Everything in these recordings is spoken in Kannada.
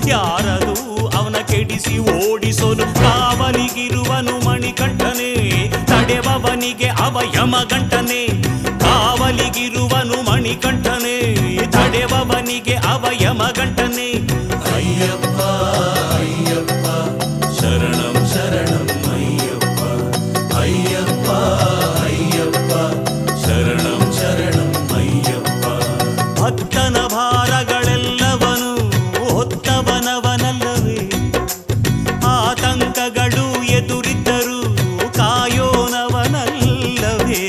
ಯಾರದು ಅವನ ಕೆಡಿಸಿ ಓಡಿಸೋನು ಕಾವಲಿಗಿರುವನು ಮಣಿಕಂಠನೇ ತಡೆವವನಿಗೆ ಅವ ಯಮಗಂಟನೆ ಕಾವಲಿಗಿರುವನು ಮಣಿಕಂಠನೇ ತಡೆವವನಿಗೆ ಅವ ಯಮಗಂಟನೆ ಅಯ್ಯಪ್ಪ ಅಯ್ಯಪ್ಪ ಶರಣಂ ಶರಣಂ ಅಯ್ಯಪ್ಪ ಅಯ್ಯಪ್ಪ ಅಯ್ಯಪ್ಪ ಶರಣಂ ಶರಣಂ ಅಯ್ಯಪ್ಪ ಭಕ್ತನ ಭಾರಗಳೆಲ್ಲವನು ಹೊತ್ತವನವನಲ್ಲವೇ ಆತಂಕಗಳು ಎದುರಿದ್ದರೂ ಕಾಯೋನವನಲ್ಲವೇ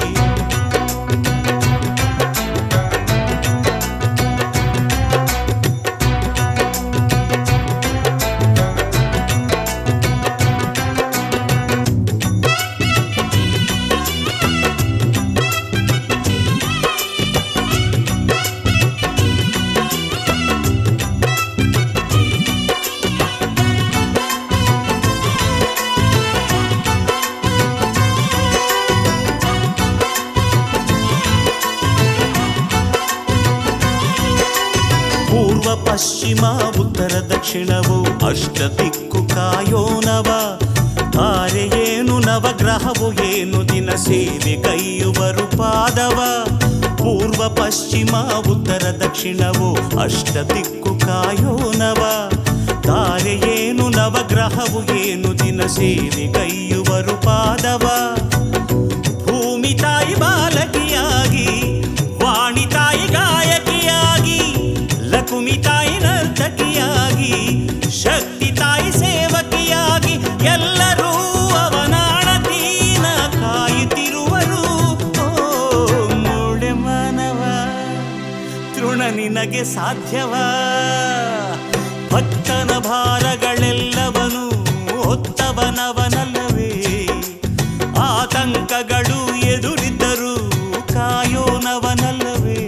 ಪೂರ್ವ ಪಶ್ಚಿಮ ಉತ್ತರ ದಕ್ಷಿಣವು ಅಷ್ಟ ದಿಕ್ಕು ಕಾಯೋನವ ತಾರೆ ಏನು ನವಗ್ರಹವು ಏನು ದಿನ ಸೇವೆ ಕೈಯುವರು ಪಾದವ ಪೂರ್ವ ಪಶ್ಚಿಮ ಉತ್ತರ ದಕ್ಷಿಣವು ಅಷ್ಟ ದಿಕ್ಕು ಕಾಯೋನವ ತಾರೆ ಏನು ನವಗ್ರಹವು ಏನು ದಿನ ಸೇವೆ ಕೈಯುವರು ಪಾದವ ಭೂಮಿ ತಾಯಿ ಬಾಲಕಿಯಾಗಿ ವಾಣಿ ತಾಯಿ ಗಾಯಕಿಯಾಗಿ ಲಕುಮಿ ತಾಯಿ ನರ್ತಕಿಯಾಗಿ ಶಕ್ತಿ ತಾಯಿ ಸೇವಕಿಯಾಗಿ ಎಲ್ಲರೂ ಅವನಾಣತೀನ ಕಾಯುತ್ತಿರುವರು ಮೂಡೆ ಮಾನವ ತೃಣ ನಿನಗೆ ಸಾಧ್ಯವ ಭಕ್ತನ ಭಾರಗಳೆಲ್ಲವನು ಹೊತ್ತವನವನಲ್ಲವೇ ಆತಂಕಗಳು ಎದುರಿದ್ದರೂ ಕಾಯೋನವನಲ್ಲವೇ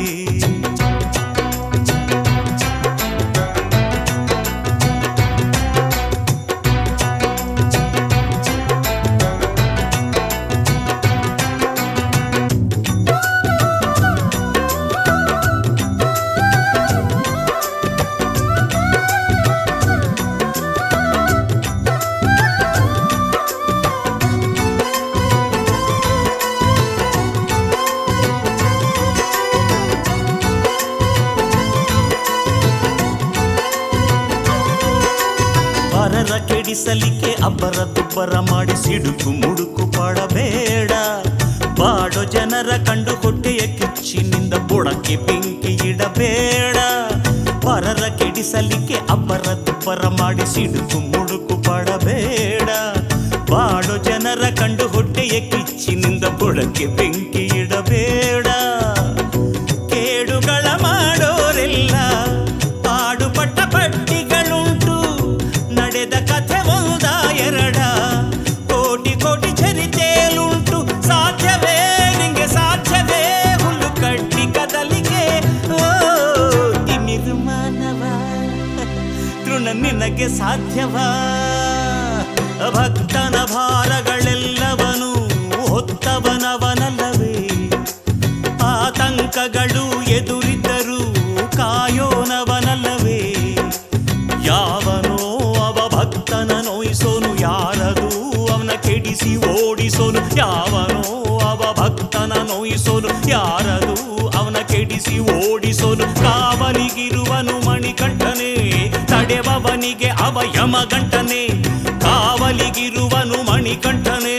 ಪರರ ಕೆಡಿಸಲಿಕ್ಕೆ ಅಬ್ಬರ ದುಬ್ಬರ ಮಾಡಿ ಸಿಡುಕು ಮುಡುಕು ಪಡಬೇಡ ಬಾಡೋ ಜನರ ಕಂಡು ಹೊಟ್ಟೆಯ ಕಿಚ್ಚಿನಿಂದ ಬುಡಕ್ಕೆ ಬೆಂಕಿ ಇಡಬೇಡ ಪರರ ಕೆಡಿಸಲಿಕ್ಕೆ ಅಬ್ಬರ ದುಬ್ಬರ ಮಾಡಿ ಸಿಡುಕು ಮುಡುಕು ಪಡಬೇಡ ಬಾಡೋ ಜನರ ಕಂಡು ಹೊಟ್ಟೆಯ ಕಿಚ್ಚಿನಿಂದ ಬುಡಕ್ಕೆ ಬೆಂಕಿ ಇಡಬೇಡ ಕೇಡುಗಳ ಮಾಡೋರೆಲ್ಲ ಪಾಡುಪಟ್ಟ ಪಟ್ಟಿಗಳುಂಟು ನಡೆದ ಕಥೆ ಒಂದ ಎರಡ ಕೋಟಿ ಕೋಟಿ ಚರಿತೆಯಲುಂಟು ಸಾಧ್ಯವೇ ನಿಂಗೆ ಸಾಧ್ಯವೇ ಹುಲ್ಲು ಕಟ್ಟಿ ಕದಲಿಗೆ ತಿಮಿರು ಮಾನವ ತೃಣ ನಿನಗೆ ಸಾಧ್ಯವ ಭಕ್ತನ ಭಾರಗಳೆಲ್ಲವನು ಹೊತ್ತವನವನಲ್ಲವೇ ಆತಂಕಗಳು ಎದುರಿದ್ದರೂ ಕಾಯೋನವನಲ್ಲವೇ ಯಾವನೋ ಅವ ಭಕ್ತನ ನೋಯಿಸೋನು ಯಾರದು ಅವನ ಕೆಡಿಸಿ ಓಡಿಸೋನು ಯಾವನೋ ಅವ ಭಕ್ತನ ನೋಯಿಸೋನು ಯಾರದು ಅವನ ಕೆಡಿಸಿ ಓಡಿಸೋನು ಕಾವಲಿಗಿರುವನು ಮಣಿಕಂಠನೇ ತಡೆವವನಿಗೆ ಅವ ಯಮಗಂಟನೆ ಕಾವಲಿಗಿರುವನು ಮಣಿಕಂಠನೇ